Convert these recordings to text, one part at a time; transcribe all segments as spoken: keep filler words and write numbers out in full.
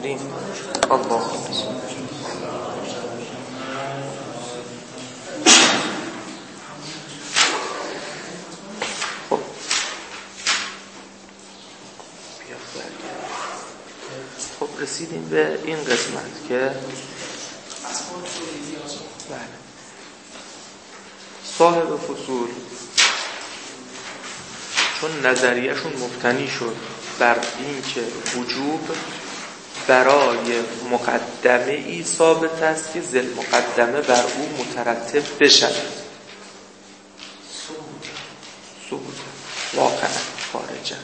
آمین. الله خب خب رسیدیم به این قسمت که بله صاحب فصول چون نظریهشون مبتنی شد بر این که وجوب برای مقدمه ای ثابت است که ذل مقدمه بر او مترتب بشود. ثبوت واقعا خارجه.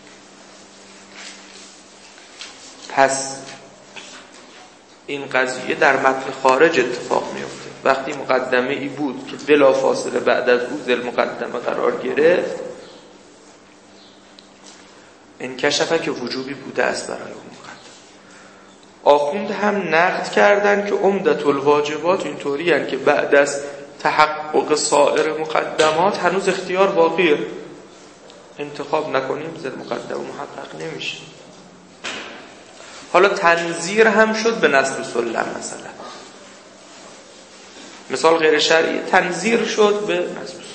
پس این قضیه در متن خارج اتفاق میفته. وقتی مقدمه ای بود که بلا فاصله بعد از او ذل مقدمه قرار گرفت، انکشفه که وجوبی بوده است برای اون مقدمه. آخوند هم نقد کردن که عمدت الواجبات اینطوری هست که بعد از تحقق سایر مقدمات هنوز اختیار باقیه، انتخاب نکنیم ذل مقدمه محقق نمیشه. حالا تنظیر هم شد به نصب سلم، مثلا مثال غیر شرعی تنظیر شد به نصب سلم.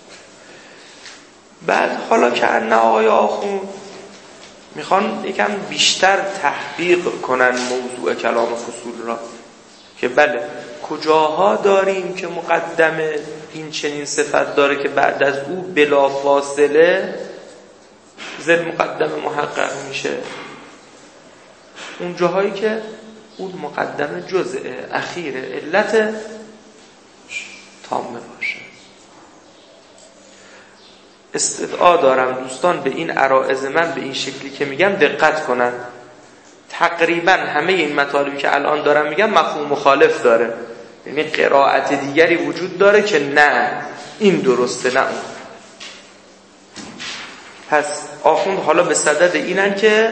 بعد حالا که ان آقای آخوند میخوان یکم بیشتر تحقیق کنن موضوع کلام فصول را که بله کجاها داریم که مقدمه این چنین صفت داره که بعد از او بلا فاصله ذل مقدمه محقق میشه. اون جاهایی که اون مقدمه جزء اخیر علت تامه باشه. استدعا دارم دوستان به این عرائض من به این شکلی که میگم دقت کنن. تقریبا همه این مطالبی که الان دارم میگم مفهوم مخالف داره، یعنی قرائت دیگری وجود داره که نه این درسته نه اون. پس آخوند حالا به صدد اینن که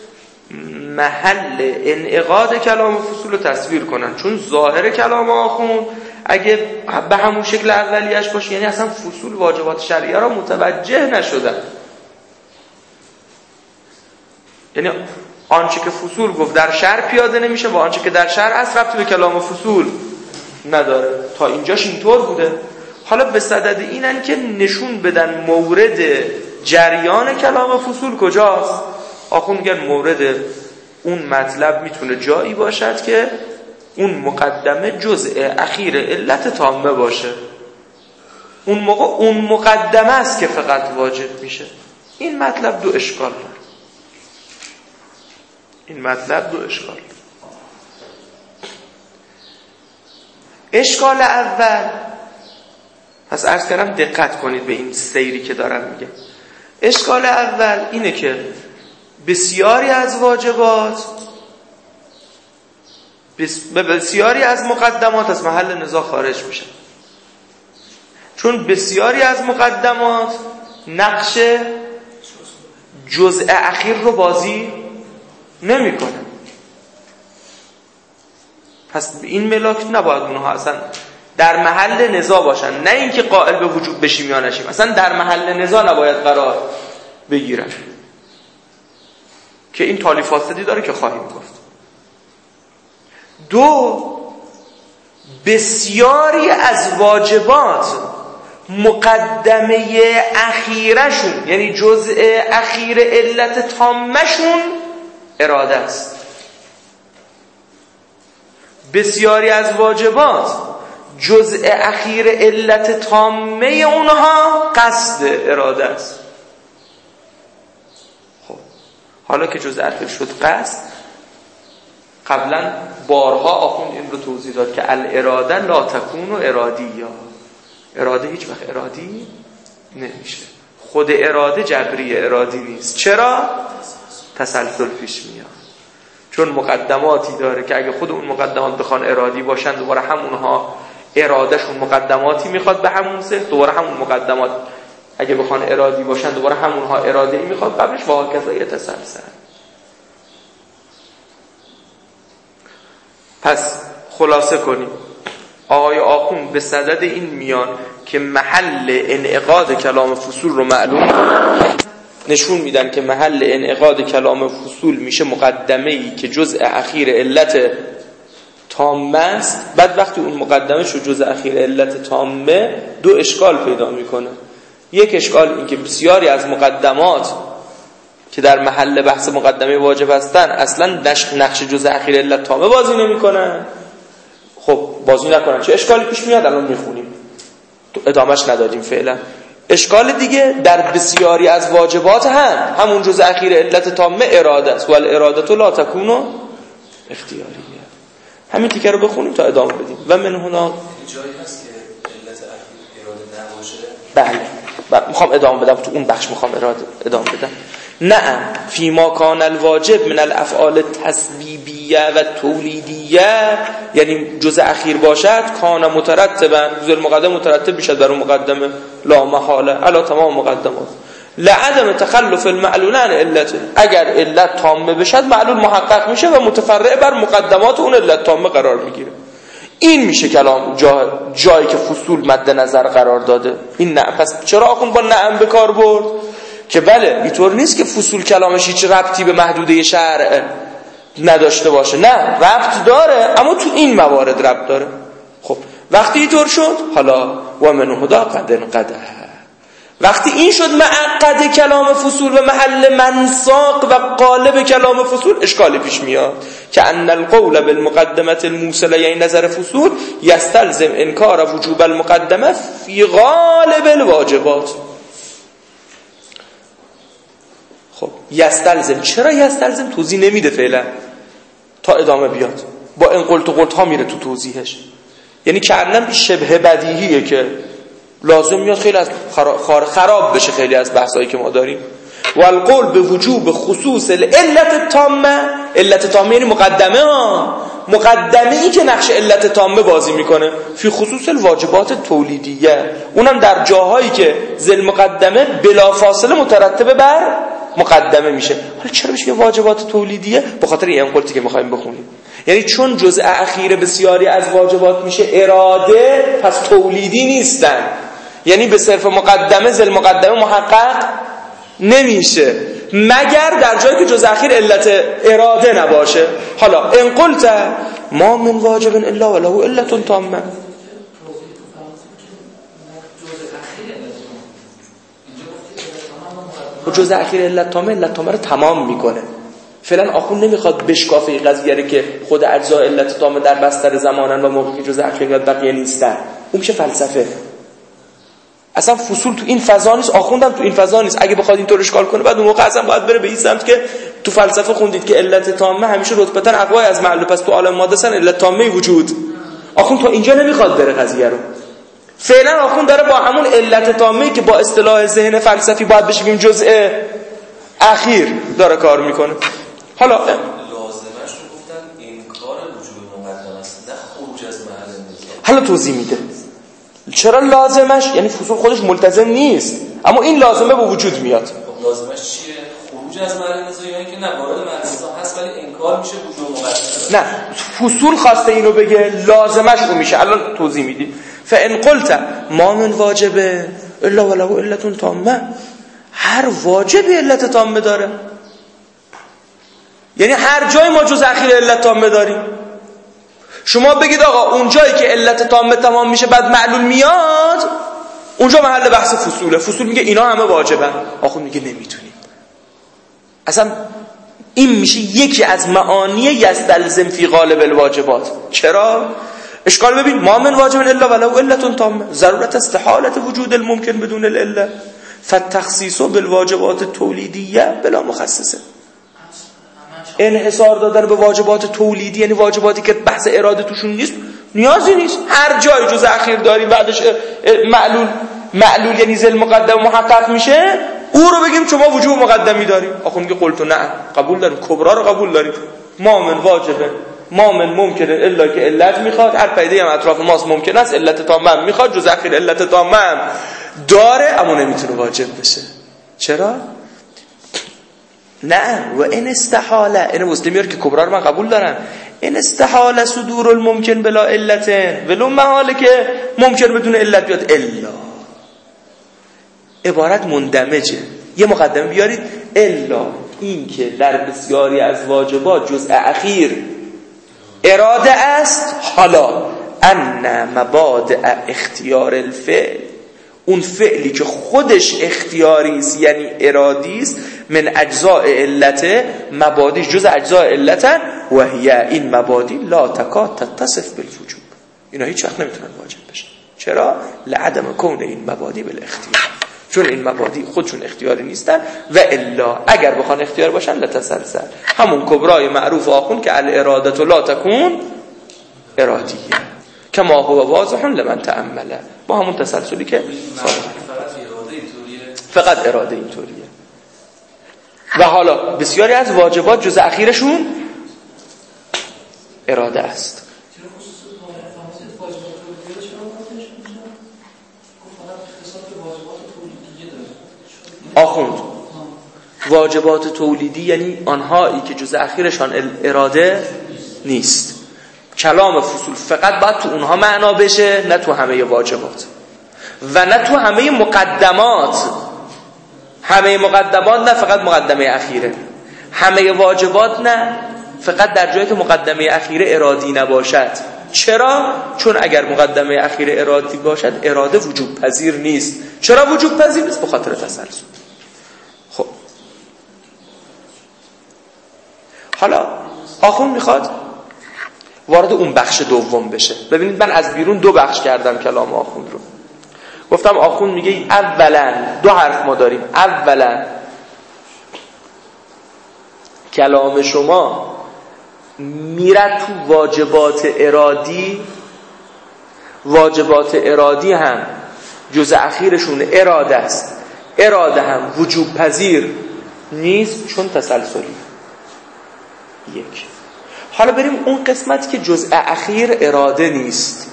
محل انعقاد کلام فصول رو تصویر کنن، چون ظاهر کلام آخوند اگه به همون شکل اولیش باشه یعنی اصلا فصول واجبات شرعیه را متوجه نشدن. یعنی آنچه که فصول گفت در شرع پیاده نمیشه با آنچه که در شرع هست ربطی به کلام فصول نداره. تا اینجاش اینطور بوده. حالا به صدد اینن که نشون بدن مورد جریان کلام فصول کجاست. آخوند میگن مورد اون مطلب میتونه جایی باشد که اون مقدمه جزء اخیر علت تامه باشه. اون موقع اون مقدمه است که فقط واجب میشه. این مطلب دو اشکال داره. این مطلب دو اشکال داره. اشکال اول، پس عرض کردم دقت کنید به این سیری که دارم میگم. اشکال اول اینه که بسیاری از واجبات بسیاری از مقدمات از محل نزاع خارج میشن، چون بسیاری از مقدمات نقش جزء اخیر رو بازی نمیکنه. پس این ملاک نباید اونها اصلا در محل نزاع باشن، نه اینکه قائل به وجوب بشیم یا نشیم، اصلا در محل نزاع نباید قرار بگیرن که این تالی فاسدی داره که خواهیم گفت. دو، بسیاری از واجبات مقدمه اخیرشون یعنی جزء اخیر علت تامشون اراده است. بسیاری از واجبات جزء اخیر علت تامه اونها قصد اراده است. خب حالا که جزء اخیر شد قصد، قبلا بارها آخوند این رو توضیح داد که الاراده لا تکون و ارادی، یا اراده هیچ وقت ارادی نمیشه. خود اراده جبری ارادی نیست. چرا؟ تسلسل پیش میاد. چون مقدماتی داره که اگه خود اون مقدمات بخوان ارادی باشن دوباره همونها ارادهشون مقدماتی میخواد به همون سه، دوباره همون مقدمات اگه بخوان ارادی باشن دوباره همونها اراده‌ای میخواد قبلش، و هکذا یه تسلسل. پس خلاصه کنیم، آقای آخوند به صدد این میان که محل انعقاد کلام فصول رو معلوم نشون میدن که محل انعقاد کلام فصول میشه مقدمه‌ای که جزء اخیر علت تامه است. بعد وقتی اون مقدمه شو جزء اخیر علت تامه، دو اشکال پیدا میکنه. یک اشکال این که بسیاری از مقدمات که در محل بحث مقدمه واجب هستن اصلا نقش جزء اخیر علت تامه بازی نمیکنن. خب بازی نکنن چه اشکالی پیش میاد؟ الان میخونیم، تو ادامش ندادیم فعلا. اشکال دیگه در بسیاری از واجبات هم همون جزء اخیر علت تامه اراده است. و الاراده لا تکون اختیاریه. همین تیکه رو بخونیم تا ادامه بدیم. و من هنا جایی هست که علت اخیر اراده نباشه؟ بله بله میخوام ادامه بدم، تو اون بخش میخوام اراده ادامه بدم. نعم فیما کان الواجب من الافعال تسبیبیه و تولیدیه، یعنی جزء اخیر باشد، کان مترتبا، جزء المقدم مترتب بشد بر مقدمه لا محاله علی تمام مقدمات. لعدم تخلف المعلول عن علته، اگر علت تامه بشد معلول محقق میشه و متفرع بر مقدمات اون علت تامه قرار میگیره. این میشه کلام جا جایی که فصول مد نظر قرار داده. این نه. پس چرا آخون با نعم به کار برد؟ که بله اینطور نیست که فصول کلامش هیچ ربطی به محدوده شرع نداشته باشه، نه ربط داره، اما تو این موارد ربط داره. خب وقتی اینطور شد، حالا و من هدا قد انقده، وقتی این شد معقد کلام فصول و محل منساق و قالب کلام فصول، اشکالی پیش میاد که ان القول بالمقدمه الموصله، یعنی نظر فصول، یستلزم انکار وجوب المقدمه فی غالب الواجبات. خب یستلزم، چرا یستلزم؟ توضیح نمیده فعلا تا ادامه بیاد، با این قلت و قلت ها میره تو توضیحش. یعنی کردن شبه بدیهیه که لازم میاد خیلی از خراب, خراب بشه خیلی از بحثایی که ما داریم. و القول به وجوب خصوص علت تامه، علت تامه یعنی مقدمه ها، مقدمه ای که نقش علت تامه بازی میکنه فی خصوص الواجبات تولیدیه، اونم در جاهایی که ذل مقدمه بلافاصله مترتبه بر مقدمه میشه. حالا چرا بهش میگه واجبات تولیدیه؟ به خاطر این قلتی که میخوایم بخونیم. یعنی چون جزء اخیر بسیاری از واجبات میشه اراده، پس تولیدی نیستن، یعنی به صرف مقدمه ذل مقدمه محقق نمیشه مگر در جایی که جزء اخیر علت اراده نباشه. حالا ان قلت ما من واجب الا وله علت تامه، جزء اخیر علت تامه علت تامه رو تمام میکنه. فعلا آخون نمیخواد بشکافه این قضیه که خود اجزا علت تامه در بستر زمانن و موقعی که جزء اخیر بقیه نیستن، اون میشه فلسفه. اصلا فصول تو این فضا نیست، آخوندم تو این فضا نیست. اگه بخواد اینطور اشکال کنه بعد اون موقع اصلا باید بره به این سمت که تو فلسفه خوندید که علت تامه همیشه رتبتن اقوای از معلول، پس تو عالم ماده سن علت تامه وجود. آخوند تو اینجا نمیخواد بره قضیه رو. فعلا آخوند داره با همون علت تامه‌ای که با اصطلاح ذهن فلسفی باید بشه بگیم جزء اخیر داره کار میکنه. حالا لازمش رو گفتن انکار وجود مقدمه است، نه خروج از محل نزاع. حالا توضیح میده چرا لازمش، یعنی فصول خودش ملتزم نیست اما این لازمه به وجود میاد. خب لازمش چیه؟ خروج از محل نزاع، یعنی که نه وارد محل نزاع هست ولی انکار میشه وجود مقدمه. نه فصول خواسته اینو بگه، لازمش اون میشه. الان توضیح میدی. فان قلت ما من واجبه الا وله علت تامه، هر واجبی علت تامه داره، یعنی هر جای ما جز اخیر علت تامه داریم. شما بگید آقا اون جایی که علت تامه تمام میشه بعد معلول میاد، اونجا محل بحث فصوله. فصول میگه اینا همه واجبن، آخون میگه نمیتونیم. اصلا این میشه یکی از معانی یستلزم فی غالب الواجبات. چرا؟ اشکال ببین، ما من واجب الا ولو علت تامه، ضرورت استحالت وجود الممکن بدون العله، فالتخصیص بالواجبات التولیدیه بلا مخصصه. انحصار دادن به واجبات تولیدی، یعنی واجباتی که بحث اراده توشون نیست، نیازی نیست. هر جای جز اخیر داریم بعدش معلول، معلول یعنی ذل مقدم محقق میشه، او رو بگیم شما وجوب مقدمی داریم. آخه میگه قلت نه، قبول داریم، کبرا رو قبول داریم. ما من واجبه ما من ممکنه الا که علت میخواد، هر پدیده هم اطراف ماست ممکن است علت تامه هم میخواد، جز اخیر علت تامه هم داره اما نمیتونه واجب بشه. چرا؟ نه و این استحاله، این مسلمیار که کبرا رو من قبول دارم، این استحاله صدور الممکن بلا علت، ولو محاله که ممکن بدون علت بیاد. الا عبارت مندمجه، یه مقدمه بیارید. الا این که در بسیاری از واجبات جزء اخیر اراده است. حالا ان مبادئ اختیار الفعل، اون فعلی که خودش اختیاری است یعنی ارادی است، من اجزاء علته، مبادیش جزء اجزاء علتن و هی این مبادی لا تکاد تتصف بالوجوب، اینا هیچ وقت نمیتونن واجب بشن. چرا؟ لعدم کون این مبادی بالاختیار، چون این مبادی خودشون اختیاری نیستن. و الا اگر بخوان اختیار باشن لتسلسل، همون کبرای معروف آخون که الارادت لا تکون ارادیه کما هو واضح لمن تأمله، با همون تسلسلی که فقط اراده اینطوریه. و حالا بسیاری از واجبات جزء اخیرشون اراده است. آخوند واجبات تولیدی یعنی آنهایی که جزء اخیرشان اراده نیست. کلام فصول فقط باید تو اونها معنا بشه، نه تو همه واجبات و نه تو همه مقدمات. همه مقدمات نه، فقط مقدمه اخیره. همه واجبات نه، فقط در جایی که مقدمه اخیره ارادی نباشد. چرا؟ چون اگر مقدمه اخیره ارادی باشد اراده وجوب پذیر نیست. چرا وجوب پذیر نیست؟ به خاطر تسلسل. خب حالا آخون میخواد وارد اون بخش دوم بشه. ببینید من از بیرون دو بخش کردم کلام آخون رو. گفتم آخون میگه اولا دو حرف ما داریم. اولا کلام شما میرد تو واجبات ارادی، واجبات ارادی هم جزء اخیرشون اراده است، اراده هم وجوب پذیر نیست چون تسلسلی. یک. حالا بریم اون قسمت که جزء اخیر اراده نیست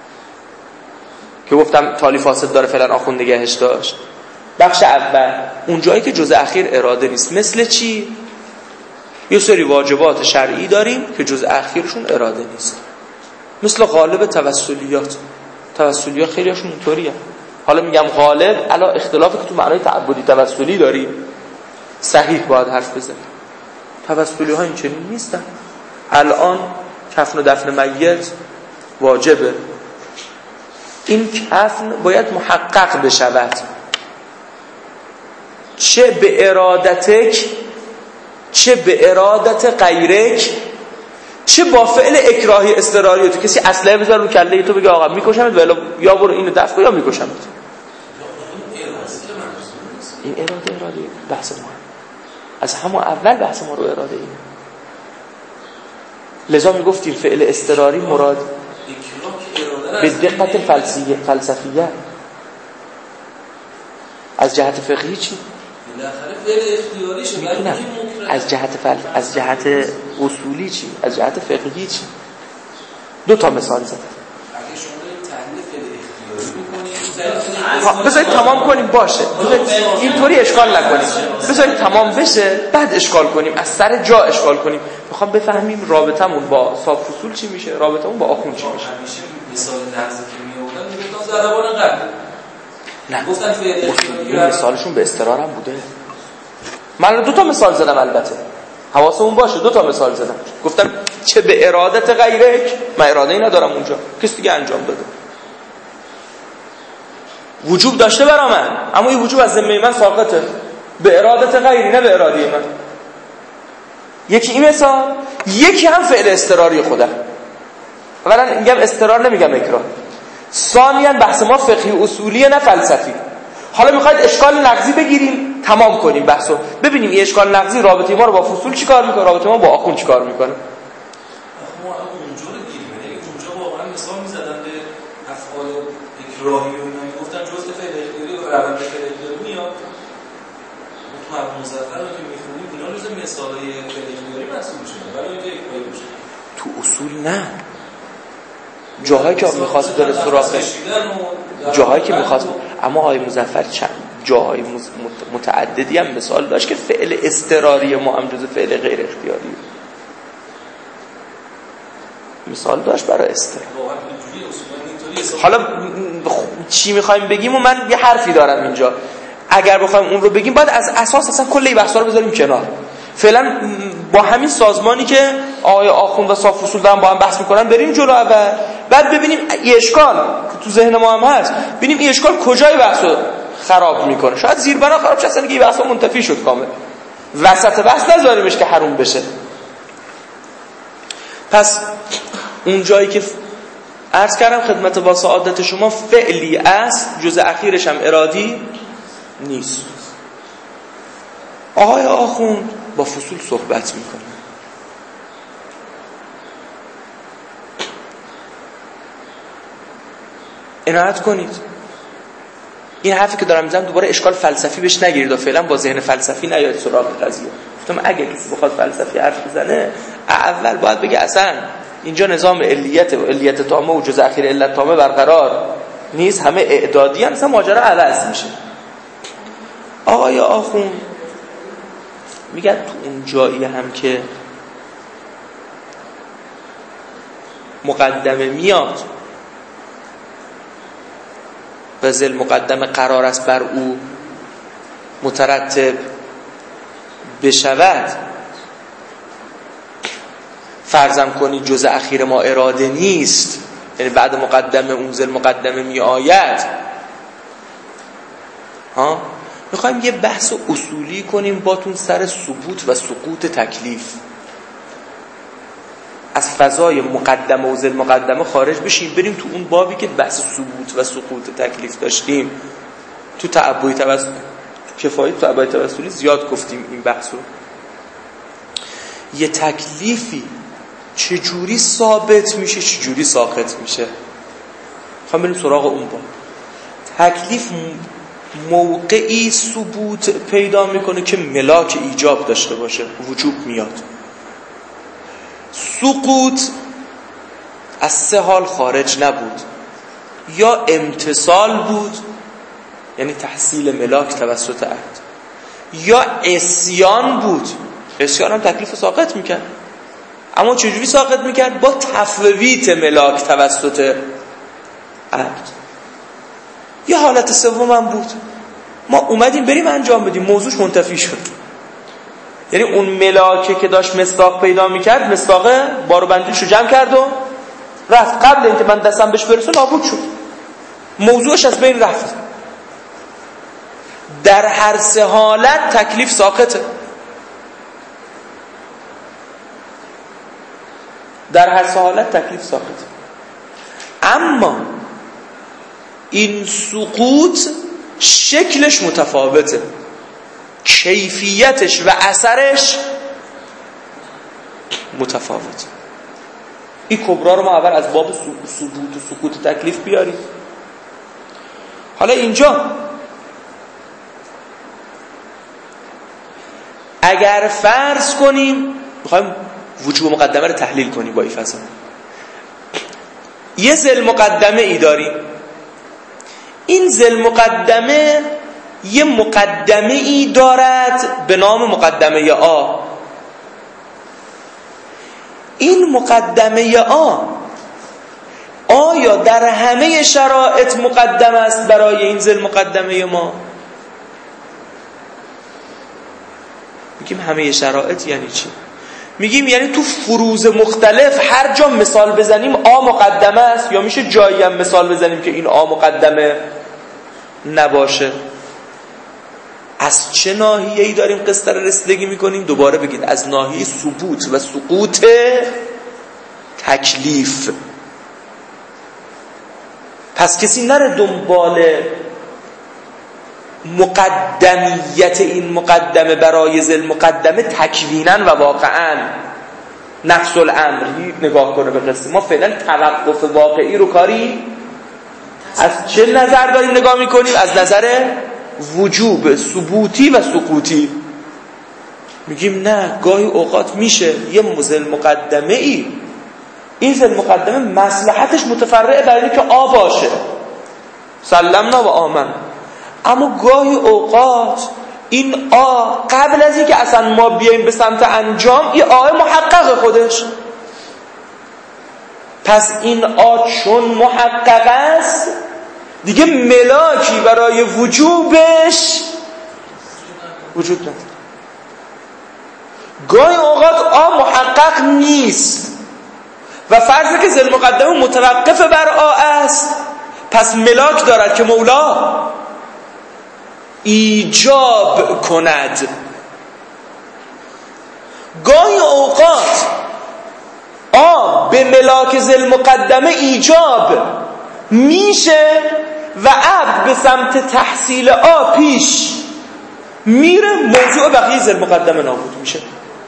که گفتم تالی فاسد داره فعلا آخوند نگهش داشت. بخش اول اون جایی که جزء اخیر اراده نیست. مثل چی؟ یه سری واجبات شرعی داریم که جزء اخیرشون اراده نیست، مثل غالب توسلیات. توسلیات خیلی هاشون اینطوریه. حالا میگم غالب علا اختلافی که تو معنای تعبدی توسلی داریم، صحیح باید حرف بزنیم. توسلی ها این چنین نیستن. الان کفن و دفن میت واجبه، این کفن باید محقق بشود، چه به ارادتک چه به ارادت غیرک، چه با فعل اکراهی اضطراری. تو کسی اسلحه بذار رو کله تو بگه آقا میکشمت ولی یا برو اینو دفع کن یا میکشمت. این اراده اراده بحث ما از همون اول بحث ما رو اراده اینه. لذا میگفتیم فعل اضطراری مراد به دقت فلسفیه فلسفیه از جهت فقهی چی؟ میتونم از جهت فل... از جهت اصولی چی؟ از جهت فقهی چی؟ دو تا مثال زدم. بذارید تمام کنیم باشه، بذارید اینطوری اشکال نکنیم، بذارید تمام بشه بعد اشکال کنیم، از سر جا اشکال کنیم. میخوام بفهمیم رابطمون با صاحب فصول چی میشه، رابطمون با آخون چی میشه. مثال درسی که میآوردن میگفتن زدبان قبل نه گفتن فعل مثالشون به استقرار هم بوده. من دو تا مثال زدم، البته حواسمون باشه دو تا مثال زدم. گفتم چه به ارادت غیرک، من اراده ای ندارم اونجا، کسی دیگه انجام داده، وجوب داشته برا من اما این وجوب از ذمه من ساقطه، به ارادت غیری نه به اراده من. یکی این مثال، یکی هم فعل اضطراری خودم. اولا میگم اضطرار نمیگم اکراه. ثانیاً بحث ما فقهی اصولیه نه فلسفی. حالا میخواید اشکال نقضی بگیریم تمام کنیم بحثو، ببینیم این اشکال نقضی رابطه ما رو با فصول چیکار میکنه، رابطه ما با آخوند چیکار میکنه. ما اونجا رو گیریم، یعنی اونجا واقعا مثال میزدن به افعال اکراهی و اینا، میگفتن جزء فعل اختیاری و روند فعل اختیاری میاد. تو هم مزفر رو که میخونیم اینا جزء مثالای فعل اختیاری محسوب میشه، ولی اینجا اکراهی میشه. تو اصول نه، جاهایی که میخواست داره سراغ جاهایی که میخواست، اما آقای مظفر چند جاهای متعددی هم مثال داشت که فعل اضطراری ما هم جز فعل غیر اختیاری مثال داشت برای اضطرار. حالا چی میخوایم بگیم و من یه حرفی دارم اینجا. اگر بخوایم اون رو بگیم باید از اساس اصلا کل این بحثا رو بذاریم کنار. فعلا با همین سازمانی که آقای آخوند و صاف اصول دارن با هم بحث میکنن بریم جلو اول، بعد ببینیم این اشکال که تو ذهن ما هم هست، ببینیم این اشکال کجای بحثو خراب میکنه. شاید زیربنا خراب شه، اصلا دیگه این بحثا منتفی شد کامل، وسط بحث نذاریمش که حروم بشه. پس اون جایی که عرض کردم خدمت با سعادت شما فعلی است، جزء اخیرش هم ارادی نیست. آقای آخوند با فصول صحبت میکنه. عنایت کنید این حرفی که دارم میزنم دوباره اشکال فلسفی بهش نگیرید و فعلا با ذهن فلسفی نیاید سراغ قضیه. گفتم اگه کسی بخواد فلسفی حرف بزنه اول باید بگه اصلا اینجا نظام علیت و علیت تامه و جزء اخیر علت تامه برقرار نیست، همه اعدادی هم، مثلا ماجرا عوض میشه. آقای آخوند میگن تو اون جایی هم که مقدمه میاد و ذل مقدمه قرار است بر او مترتب بشود، فرضم کنید جزء اخیر ما اراده نیست، یعنی بعد مقدمه اون ذل مقدمه می آید. ها میخوایم یه بحث اصولی کنیم باتون سر ثبوت و سقوط تکلیف، از فضای مقدمه و ذل مقدمه خارج بشیم، بریم تو اون بابی که بحث ثبوت و سقوط تکلیف داشتیم. تو تعبوی توسل کفایی تو تعبوی توسلی زیاد گفتیم این بحثو. یه تکلیفی چجوری ثابت میشه چجوری ساقط میشه، خواهم بریم سراغ اون باب. تکلیف موقعی ثبوت پیدا میکنه که ملاک ایجاب داشته باشه، وجوب میاد. سقوط از سه حال خارج نبود، یا امتصال بود یعنی تحصیل ملاک توسط عهد، یا عصیان بود، عصیان هم تکلیف ساقط میکرد. اما چجوری ساقط میکرد؟ با تفویت ملاک توسط عهد. یه حالت سوم هم بود، ما اومدیم بریم انجام بدیم، موضوعش منتفی شد. یعنی اون ملاکه که داشت مصداق پیدا میکرد، مصداقه بارو بندیش رو جمع کرد و رفت، قبل اینکه من دستم بهش برسه نابود شد، موضوعش از بین رفت. در هر سه حالت تکلیف ساقطه. در هر سه حالت تکلیف ساقطه. اما این سقوط شکلش متفاوته، کیفیتش و اثرش متفاوته. این کبرا رو ما اول از باب ثبوت و سقوط تکلیف بیاریم. حالا اینجا اگر فرض کنیم میخوایم وجوب مقدمه رو تحلیل کنیم با این فضا، یه ذل مقدمه ای داریم، این ذل مقدمه یه مقدمه ای دارد به نام مقدمه آ. این مقدمه آ آیا در همه شرایط مقدمه است برای این ذل مقدمه ما؟ میگیم همه شرایط یعنی چی؟ میگیم یعنی تو فروض مختلف هر جا مثال بزنیم آ مقدمه است، یا میشه جایی هم مثال بزنیم که این آ مقدمه نباشه. از چه ناحیه‌ای داریم قصه رو رسیدگی میکنیم؟ دوباره بگید از ناحیه ثبوت و سقوط تکلیف. پس کسی نره دنبال مقدمیت این مقدمه برای ذل مقدمه تکویناً و واقعاً نفس الامر نگاه کنه به قصه. ما فعلا توقف واقعی رو کاری از چه نظر داریم نگاه میکنیم؟ از نظر وجوب ثبوتی و سقوطی. میگیم نه، گاهی اوقات میشه یه ذل مقدمه ای، این ذل مقدمه مصلحتش متفرعه بر اینکه آ باشه، سلمنا و آمن، اما گاهی اوقات این آ قبل از اینکه اصلا ما بیایم به سمت انجام، این آ محقق خودش. پس این آ چون محقق است دیگه ملاکی برای وجوبش وجود نداره. گاهی اوقات آ محقق نیست و فرض که ذل مقدمه متوقف بر آ است، پس ملاک دارد که مولا ایجاب کند. گاهی اوقات آ به ملاک ذل مقدمه ایجاب میشه و عبد به سمت تحصیل آ پیش میره، موضوع بقیه ذل مقدمه نابود میشه.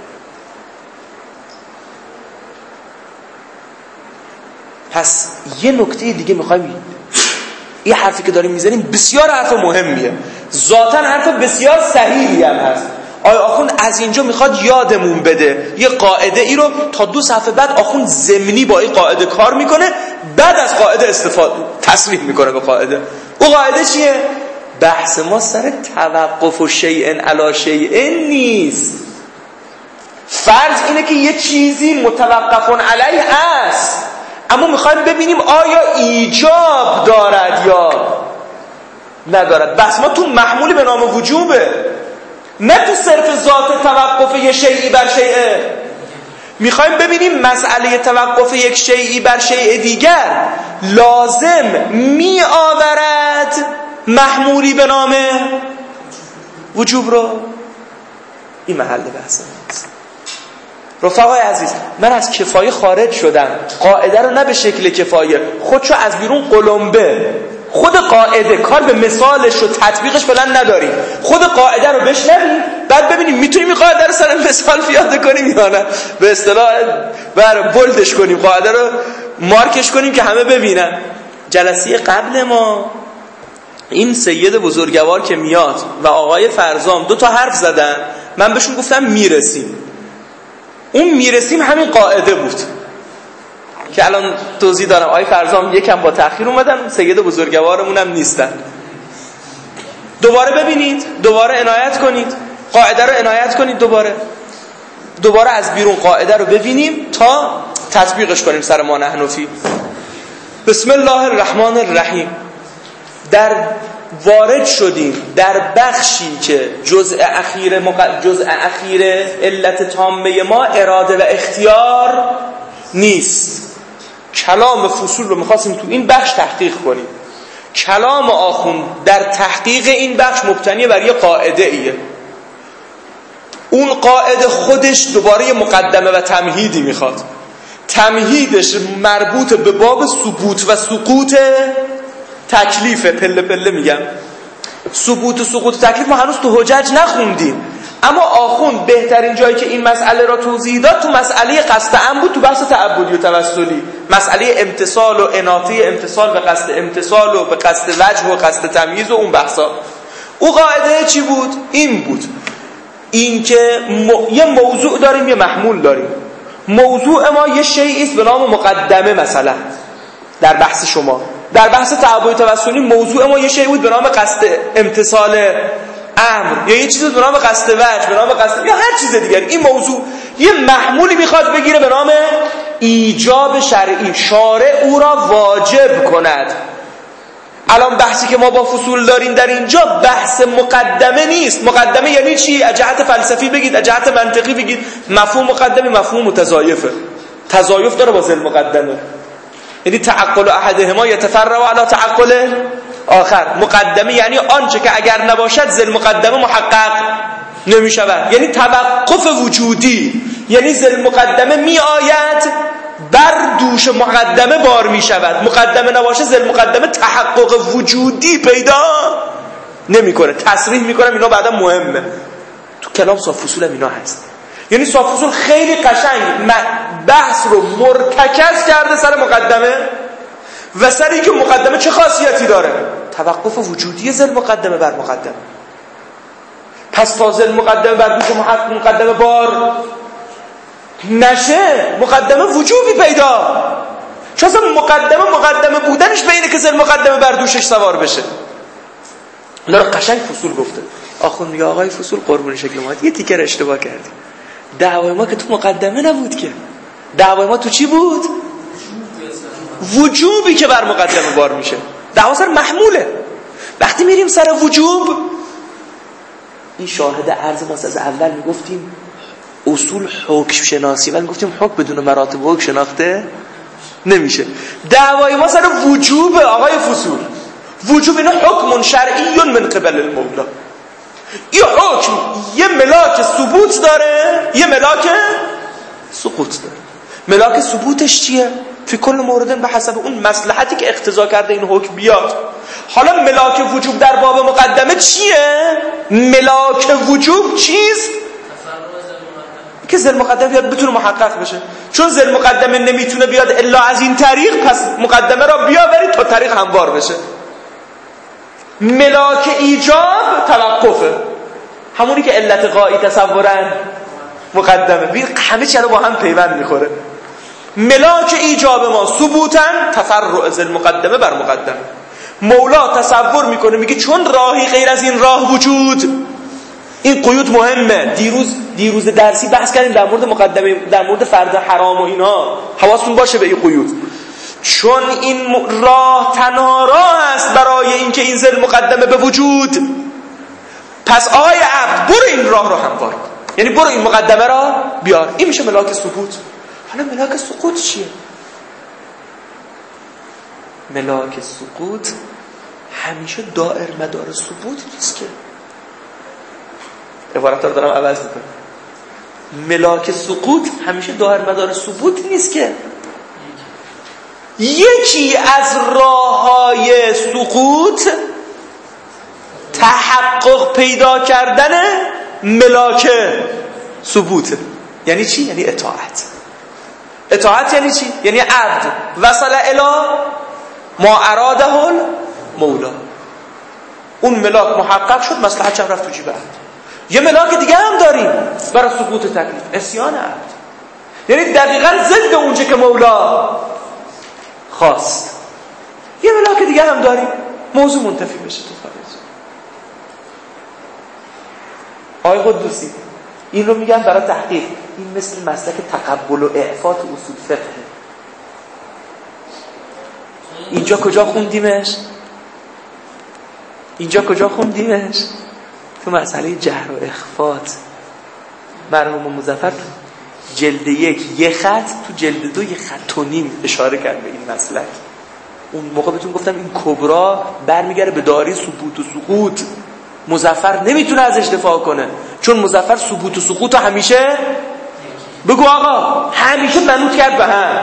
پس یه نکته دیگه میخوایم، این حرفی که داریم میزنیم بسیار حرف مهمیه، ذاتاً حرف بسیار صحیحی هم هست. آیا آخوند از اینجا میخواد یادمون بده یه قاعده ای رو تا دو صفحه بعد آخوند ضمنی با این قاعده کار میکنه، بعد از قاعده استفاده تصریح میکنه به قاعده. او قاعده چیه؟ بحث ما سر توقف و شیئن علی شیئن نیست. فرض اینه که یه چیزی متوقفون علیه است، اما میخوایم ببینیم آیا ایجاب دارد یا ندارد. بس ما تو محمولی به نام وجوبه، نه تو صرف ذات توقف یک شیئی بر شیئه. میخوایم ببینیم مسئله توقف یک شیئی بر شیء دیگر لازم می آورد محمولی به نام وجوب رو. این محل بحث ماست. رفقای عزیز، من از کفایه خارج شدم، قاعده رو نه به شکل کفایه، خودشو از بیرون قلمبه، خود قاعده کار به مثالش و تطبیقش فعلا نداریم، خود قاعده رو بشنویم بعد ببینیم میتونیم این قاعده رو سر مثال پیاده کنیم یا نه، به اصطلاح بر بولدش کنیم، قاعده رو مارکش کنیم که همه ببینن. جلسه قبل ما این سید بزرگوار که میاد و آقای فرزام دو تا حرف زدن، من بهشون گفتم میرسیم. اون میرسیم همین قاعده بود که الان توضیح دارم. آقای فرزام یکم با تأخیر اومدن، سید بزرگوارمون هم نیستن. دوباره ببینید، دوباره عنایت کنید، قاعده رو عنایت کنید، دوباره دوباره از بیرون قاعده رو ببینیم تا تطبیقش کنیم سر ما نحنفی. بسم الله الرحمن الرحیم. در وارد شدیم در بخشی که جزء اخیر مق... جزء اخیر علت تامه ما اراده و اختیار نیست. کلام فصول رو می‌خواستیم تو این بخش تحقیق کنیم. کلام آخوند در تحقیق این بخش مبتنی بر یه قاعده ایه. اون قاعده خودش دوباره مقدمه و تمهیدی میخواد. تمهیدش مربوط به باب ثبوت و سقوط تکلیف. پله پله میگم ثبوت و سقوط تکلیف ما هنوز تو حجج نخوندیم، اما آخوند بهترین جایی که این مسئله را توضیح داد تو مسئله قصد عام بود، تو بحث تعبدی و توسلی، مسئله امتصال و اناطه امتصال به قصد امتصال و به قصد وجه و قصد تمییز و اون بحثا. او قاعده چی بود؟ این بود، این که م... یه موضوع داریم یه محمول داریم. موضوع ما یه شیئی است به نام مقدمه. مثلا در بحث شما در بحث تعبدی توسلی موضوع ما یه شیئی بود به نام قصد امتصال امر، یا یه چیزی به نام قصد وجه، به نام قصد یا هر چیز دیگر. این موضوع یه محمولی میخواد بگیره به نام ایجاب شرعی، شارع او را واجب کند. الان بحثی که ما با فصول داریم در اینجا بحث مقدمه نیست. مقدمه یعنی چی؟ از جهت فلسفی بگید، از جهت منطقی بگید، مفهوم مقدمه مفهوم متضایفه، تضایف داره با ذل مقدمه. یعنی تعقل احدهما یتفرع علی تعقل آخر. مقدمه یعنی آنچه که اگر نباشد ذل مقدمه محقق نمی شود، یعنی توقف وجودی. یعنی ذل مقدمه می آید بر دوش مقدمه بار می شود، مقدمه نباشه ذل مقدمه تحقق وجودی پیدا نمی کنه. تصریح می کنم اینا بعدا مهمه، تو کلام صاف فصول هم اینا هست. یعنی صاف فصول خیلی قشنگ بحث رو مرتکز کرده سر مقدمه و سر این که مقدمه چه خاصیتی داره، توقف وجودی ذل مقدمه بر مقدمه. پس تا ذل مقدمه بر دوش مقدمه بار نشه مقدمه وجوبی پیدا، چون اصلا مقدمه مقدمه بودنش به اینه که ذل مقدمه بر دوشش سوار بشه. اینا رو قشنگ فصول گفته. آخوند میگه آقای فصول قربون شکل ما یه تیکر اشتباه کردی. دعوای ما که تو مقدمه نبود، که دعوای ما تو چی بود؟ وجوبی که بر مقدمه بار میشه. دعوا سر محموله. وقتی میریم سر وجوب این شاهد عرض ماست. از اول میگفتیم اصول حکم شناسی، ولی میگفتیم حکم بدون مراتب حکم شناخته نمیشه. دعوای ما سر وجوب آقای فصول، وجوب اینو حکم شرعی من قبل المولا. این حکم یه ملاک ثبوت داره، یه ملاک سقوط داره. ملاک ثبوتش چیه؟ فی کل مورد به حسب اون مصلحتی که اقتضا کرده این حکم بیاد. حالا ملاک وجوب در باب مقدمه چیه؟ ملاک وجوب چیست؟ که ذل مقدمه بیاد بتونه محقق بشه. چون ذل مقدمه نمیتونه بیاد الا از این طریق، پس مقدمه را بیاورید تا طریق هموار بشه. ملاک ایجاب توقفه، همونی که علت غایی تصورن مقدمه. ببین همه چی رو با هم پیوند میخوره. ملاک ایجاب ما ثبوتن تفرع ذل مقدمه بر مقدمه. مولا تصور میکنه میگه چون راهی غیر از این راه وجود، این قیود مهمه. دیروز دیروز درسی بحث کردیم در مورد مقدمه، در مورد فرض حرام و اینا، حواستون باشه به این قیود. چون این راه تنها راه است برای اینکه این ذل مقدمه به وجود، پس آقای عبد برو این راه رو هموار کن، یعنی برو این مقدمه را بیار. این میشه ملاک ثبوت. حالا ملاک سقوط چیه؟ ملاک سقوط همیشه دائر مدار ثبوت نیست که. عبارت رو دارم عوض میکنم. ملاک سقوط همیشه دائر مدار ثبوت نیست که. یکی از راه‌های سقوط تحقق پیدا کردن ملاک ثبوت. یعنی چی؟ یعنی اطاعت. اطاعت یعنی چی؟ یعنی عبد وصل الی ما اراده المولا. اون ملاک محقق شد، مصلحت چم رفت تو جیب عبد. یه ملاک دیگه هم داریم برای سقوط تکلیف، عصیان عبد. یعنی دقیقاً ضد اونچه که مولا خواست. یه ملاک دیگه هم داریم، موضوع منتفی بشه تو خارج. آقای قدوسی این رو میگن برای تحقیق. این مثل مسلک تقبل و اعفات اصول فقه. اینجا کجا خوندیمش؟ اینجا کجا خوندیمش؟ تو مسئله جهر و اخفات. مرحوم مظفر جلد یک یه خط، تو جلد دو یه خط و نیم اشاره کرد به این مسلک. اون موقع بهتون گفتم این کبرا برمیگره به داری ثبوت و سقوط. مظفر نمیتونه ازش دفاع کنه، چون مظفر ثبوت و سقوط همیشه بگو آقا همیشه منوط کرد به هم.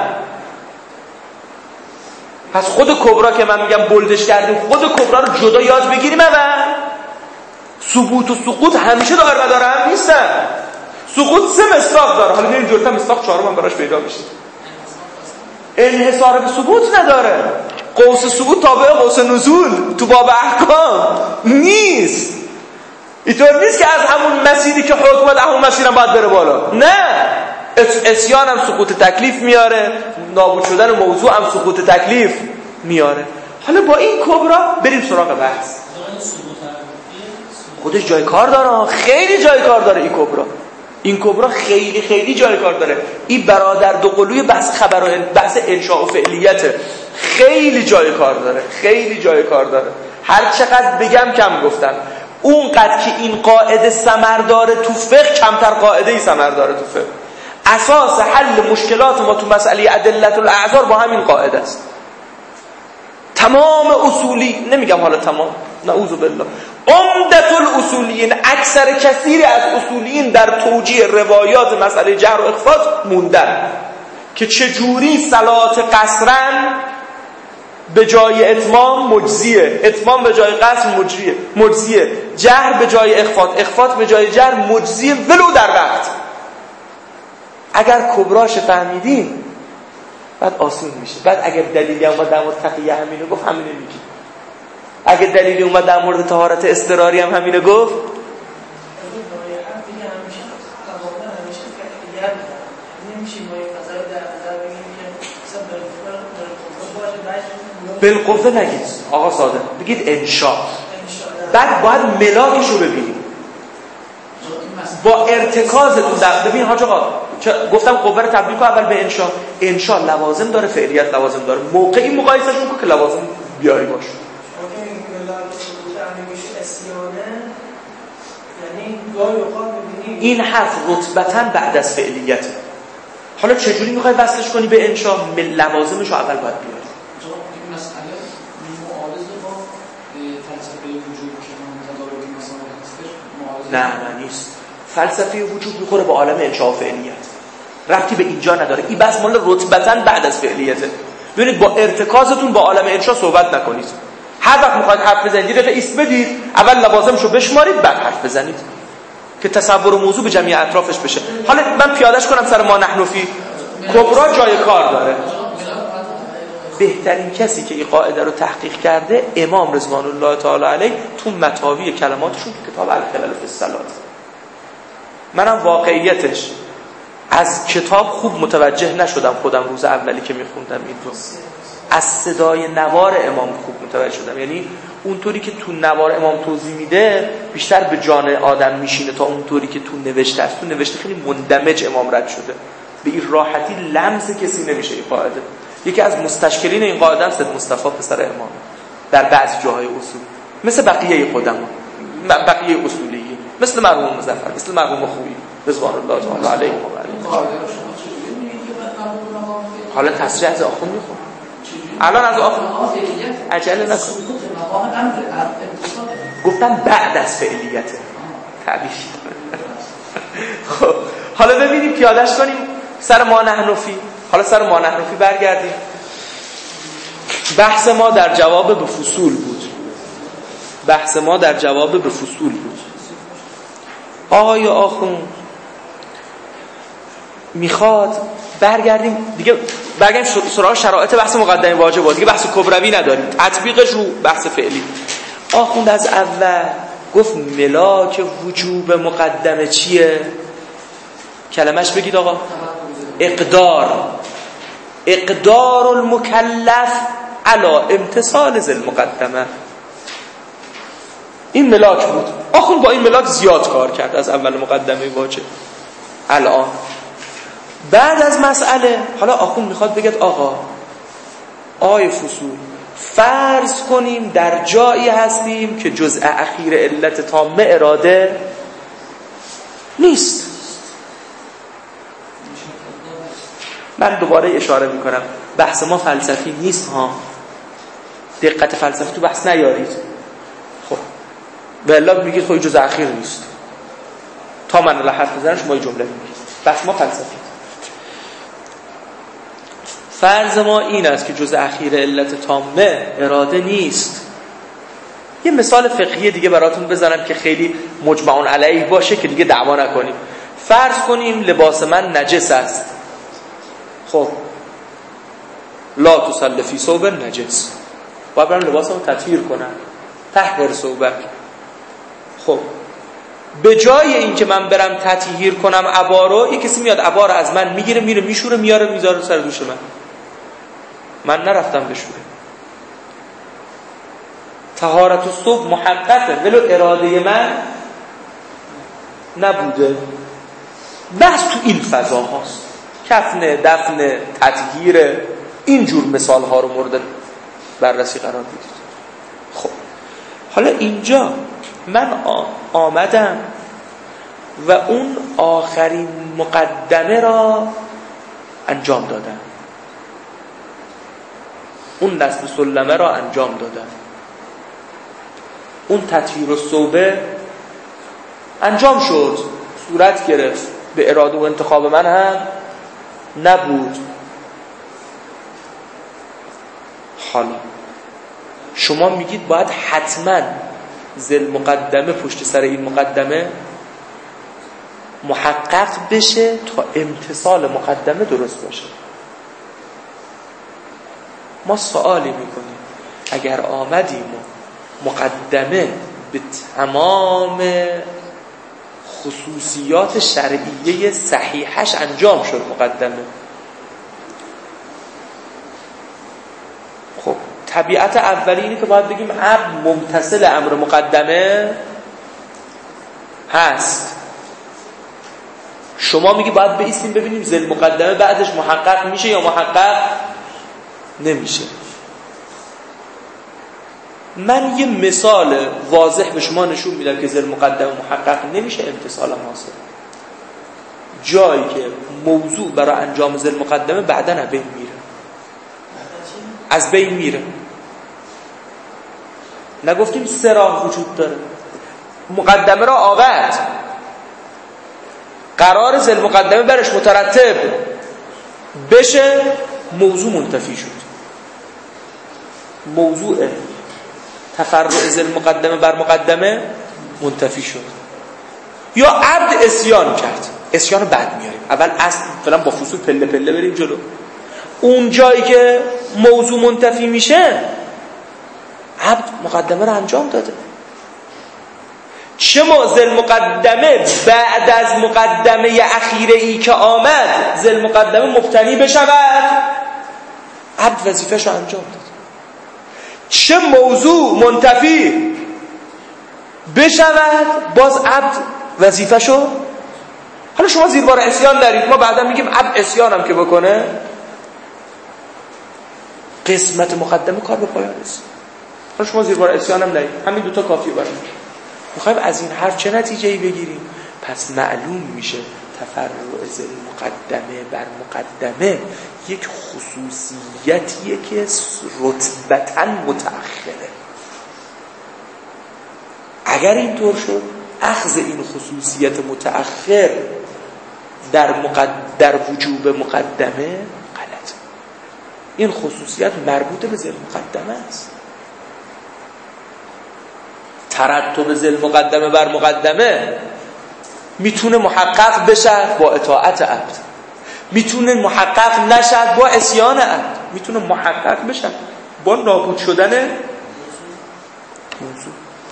پس خود کبرا که من میگم بلدش کردیم، خود کبرا رو جدا یاد بگیریم. اول ثبوت و سقوط همیشه دار مدار هم نیستن. سقوط سه مصداق داره. حالا این جلتا مصداق چهارم هم براش پیدا میشه. انحصار به ثبوت نداره. قوس سقوط تابع قوس نزول تو باب احکام نیست. اینطور نیست که از همون مسیری که حکم از همون مسیرم باید بره بالا. نه، عصیان هم سقوط تکلیف میاره، نابود شدن موضوع هم سقوط تکلیف میاره. حالا با این کبرا بریم سراغ بحث. خودش جای کار داره، خیلی جای کار داره این کبرا. این کبرا خیلی خیلی جای کار داره. این برادر دو قلوی بحث خبر و بحث انشاء و فعلیته. خیلی جای کار داره، خیلی جای کار داره. هر چقدر بگم کم گفتم. اونقدر که این قاعده ثمر داره تو فقه، کمتر قاعده ای ثمر داره تو فقه. اساس حل مشکلات ما تو مسئله ادلت الاعذار با همین قاعده است. تمام اصولی، نمیگم حالا تمام، نعوذ بالله، عمدت الاصولیین، اکثر کثیری از اصولیین در توجیه روایات مسئله جهر و اخفات موندن که چجوری صلات قصرن به جای اتمام مجزیه، اتمام به جای قصر مجزیه، مجزیه، جهر به جای اخفات، اخفات به جای جهر مجزیه، ولو در وقت. اگر کبراش فهمیدین بعد آسون میشه. بعد اگر دلیلی اومد در مورد تقیه همینو گفت، همینو میگی. اگر دلیلی اومد در مورد طهارت اضطراری هم همینو گفت، بالقوه نگید آقا صادق، بگید انشاء. بعد باید ملاکش رو ببینید با ارتکازتون. در ببین حاج آقا گفتم قوه رو تبدیل کن اول به انشاء. انشاء لوازم داره، فعلیت لوازم داره. موقعی مقایسهش کن که لوازم بیاری باشه. یعنی این حرف رتبتاً بعد از فعلیته. حالا چجوری میخوای وصلش کنی به انشا؟ لوازمش رو اول باید بیاری. این مسئله معارض با فلسفه وجود که تدارک مثلا هستش نه نه نیست. فلسفه وجود میخوره به عالم انشا و فعلیت، ربطی به اینجا نداره. این بس مال رتبتاً بعد از فعلیته. ببینید با ارتکازتون با عالم انشا صحبت نکنید. هر وقت میخواید حرف بزنید یه دفعه ایست بدید، اول لوازمشو بشمارید بعد حرف بزنید که تصور موضوع به جمعی اطرافش بشه. حالا من پیادهش کنم سر ما نحنفی کبرا جای کار داره. بهترین کسی که این قاعده رو تحقیق کرده امام رضوان الله تعالی علیه تو متاوی کلماتشون تو کتاب الخلل فی الصلاه. منم واقعیتش از کتاب خوب متوجه نشدم خودم روز اولی که میخوندم این رو، از صدای نوار امام خوب متوجه شدم. یعنی اونطوری که تو نوار امام توضیح میده بیشتر به جان آدم میشینه تا اونطوری که تو نوشته است. تو نوشته خیلی مندمج امام رد شده، به این راحتی لمس کسی نمیشه این قاعده. یکی از مستشکلین این قاعده است مصطفی پسر امام در بعضی جاهای اصول، مثل بقیه قدما، بقیه اصولیین، مثل مرحوم مظفر، مثل مرحوم خویی رضوان الله تعالی علیهم و آله. حالا تصریح از آخوند میخوام الان از آخوند عجله نکن، گفتم بعد از فعلیته تعبیر. خب حالا ببینیم پیادهش کنیم سر ما نحنفی. حالا سر ما نحنفی برگردیم. بحث ما در جواب به فصول بود. بحث ما در جواب به فصول بود. آقای آخوند میخواد برگردیم دیگه، برگردیم سراغ شرایط بحث مقدمه واجب دیگه، بحث کبروی نداریم، تطبیقش رو بحث فعلی. آخوند از اول گفت ملاک وجوب مقدمه چیه؟ کلمش بگید آقا. اقدار. اقدار المکلف علی امتثال ذی المقدمه. این ملاک بود. آخوند با این ملاک زیاد کار کرد از اول مقدمه واجب. الان بعد از مسئله حالا آخوند میخواد بگید آقا آی فصول فرض کنیم در جایی هستیم که جزء اخیر علت تامه اراده نیست. من دوباره اشاره میکنم بحث ما فلسفی نیست ها، دقت فلسفی تو بحث نیارید. خب والله میگید خب جزء اخیر نیست، تا من الان حرف بزنم شما یه جمله میگید. بحث ما فلسفی. فرض ما این است که جزء اخیر علت تامه اراده نیست. یه مثال فقهی دیگه براتون بزنم که خیلی مجمعون علیه باشه که دیگه دعوا نکنیم. فرض کنیم لباس من نجس است. خب لا تصلی فی ثوب نجس، باید برم لباسمو تطهیر کنم. طهر ثوبک. خب به جای این که من برم تطهیر کنم عبا رو، یه کسی میاد عبا رو از من میگیره میره میشوره میاره میذاره سر دوش من. من نرفتم بشوره. طهارت الثوب محققه ولو اراده من نبوده. بس تو این فضا هاست، کفن، دفن، تطهیر، اینجور مثال ها رو مورد بررسی قرار بدید. خب حالا اینجا من آمدم و اون آخرین مقدمه را انجام دادم، اون نصب سلمه را انجام دادم، اون تطهیر الثوبه انجام شد، صورت گرفت، به اراده و انتخاب من هم نبود. حالا شما میگید باید حتما ذل مقدمه پشت سر این مقدمه محقق بشه تا امتصال مقدمه درست باشه. ما سوالی میکنیم اگر آمدیم و مقدمه به تمام خصوصیات شرعیه صحیحش انجام شد مقدمه، خب طبیعت اولی اینه که باید بگیم عبد ممتثل امر مقدمه هست. شما میگی باید بایستیم ببینیم ذل مقدمه بعدش محقق میشه یا محقق نمیشه. من یه مثال واضح به شما نشون میدم که ذل مقدمه محقق نمیشه امتصال حاصل. جایی که موضوع برای انجام ذل مقدمه بعداً از بین میره، از بین میره. نگفتیم سه راه وجود داره. مقدمه را آورد، قرار ذل مقدمه برش مترتب بشه، موضوع منتفی شد. موضوع تفرع ذل مقدمه بر مقدمه منتفی شد. یا عبد اسیان کرد، اسیان بعد میاریم، اول اصل فلان با فصول پله پله بریم جلو. اون جایی که موضوع منتفی میشه عبد مقدمه رو انجام داده. چه ذل مقدمه بعد از مقدمه اخیره ای که آمد ذل مقدمه مبتنی بشود، عبد وظیفه‌شو انجام داد. چه موضوع منتفی بشود، باز عبد وظیفه‌شو. حالا شما زیر بار عصیان دارید، ما بعدا میگیم عبد عصیان هم که بکنه قسمت مقدمه کار به پایان رسید. حالا شما زیر بار عصیان هم دارید، همین دوتا کافیه برای میخوایم از این حرف چه نتیجه‌ای بگیریم؟ پس معلوم میشه تفرع ذل مقدمه بر مقدمه یک خصوصیتیه که رتبتاً متأخره. اگر اینطور شد اخذ این خصوصیت متأخر در مقد... در وجوب مقدمه غلط. این خصوصیت مربوط به ذل مقدمه است. ترتب ذل مقدمه بر مقدمه میتونه محقق بشه با اطاعت عبد، میتونه محقق نشه با عصیان عبد، میتونه محقق بشه با نابود شدن موضوع.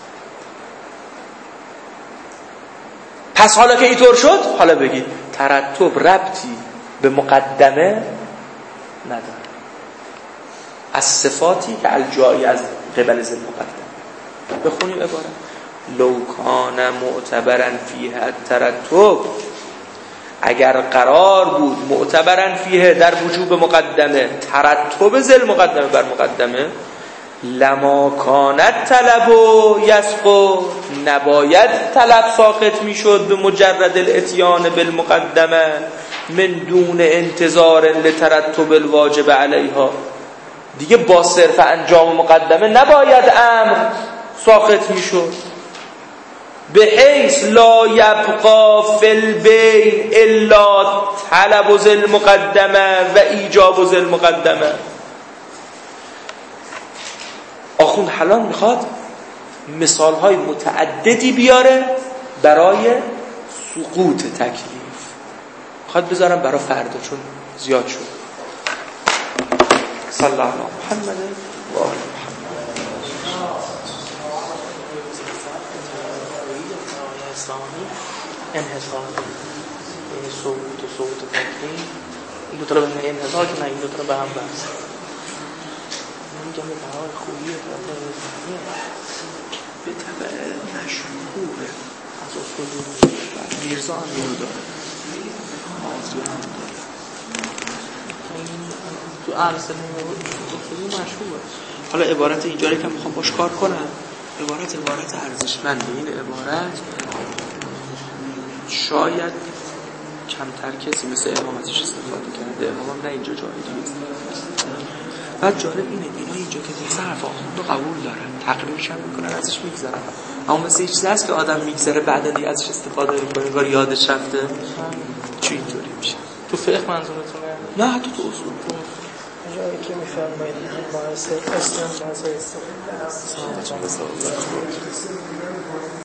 پس حالا که اینطور شد، حالا بگید ترتب ربطی به مقدمه نداره از صفاتی که الجایی از قبل ذل مقدمه. بخونیم عبارت لو کان معتبرا فیه الترتب، اگر قرار بود معتبرا فیه در وجوب مقدمه ترتب ذل مقدمه بر مقدمه، لما کانت طلب و یسقط، نباید طلب ساقط میشد به مجرد الاتیان بالمقدمه من دون انتظار لترتب الواجب علیها. دیگه با صرف انجام مقدمه نباید امر ساقط میشد، به حیث لا یبقا فی البین الا طلب ذل مقدمه و ایجاب ذل مقدمه. آخوند حلال میخواد مثالهای متعددی بیاره برای سقوط تکلیف، میخواد بذارم برای فردا چون زیاد شد. صلی الله علیه محمد و آل محمد. انحصار یعنی صوت و صوت تکلیف، این دو تا رو به انحصار که نه، این دو تا رو به هم بحث میگم. به برای خوبیه به طبع مشهوره از اصول میرزا هم اینو داره، مازی هم داره، تو عرصه اصولی مشهوره. حالا عبارت اینجا رو که میخوام باش کار کنم، عبارت عبارت ارزشمنده. این عبارت شاید کمتر کسی مثل امام ازش استفاده کرده. امام نه اینجا جایی دیگه. بعد جالب اینه اینا اینجا که دیگه حرف آخوند رو قبول دارن، تقریرش هم میکنن، ازش میگذرن. اما مثل یه چیز هست که آدم میگذره بعدا دیگه ازش استفاده میکنه، انگار یادش رفته. چی اینطوری میشه؟ تو فقه منظورتونه؟ نه حتی تو اصول. جایی که میفرمایید این باعث اسلام باعث استفاده است.